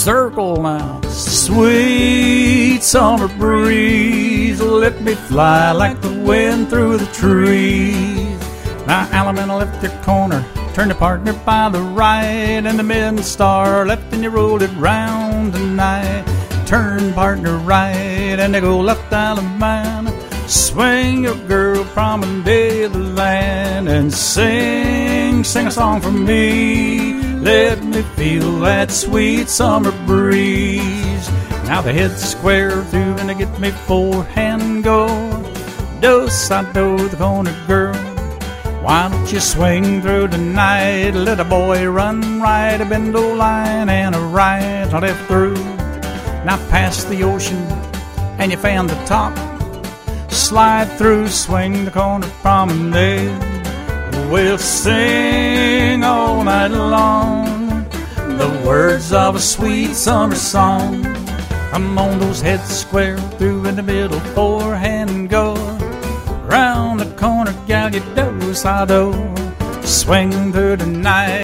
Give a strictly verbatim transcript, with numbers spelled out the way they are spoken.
circle now. Sweet summer breeze, let me fly like the wind through the trees. Now Alameda left your corner, turn your partner by the right, and the midnight star left and you rolled it round tonight. Turn partner right and they go left Alameda. Swing your girl, promenade the land, and sing, sing a song for me. Let me feel that sweet summer breeze. Now they head square through and they get me forehand go. Dos I do the corner girl. Why don't you swing through tonight? Let a boy run right, a bend o' line and a right or left through. Now past the ocean and you found the top. Slide through, swing the corner promenade. We'll sing all night long the words of a sweet summer song. Come on, those heads square through in the middle, forehand go. Round the corner, gal, you do, I do. Swing through the night.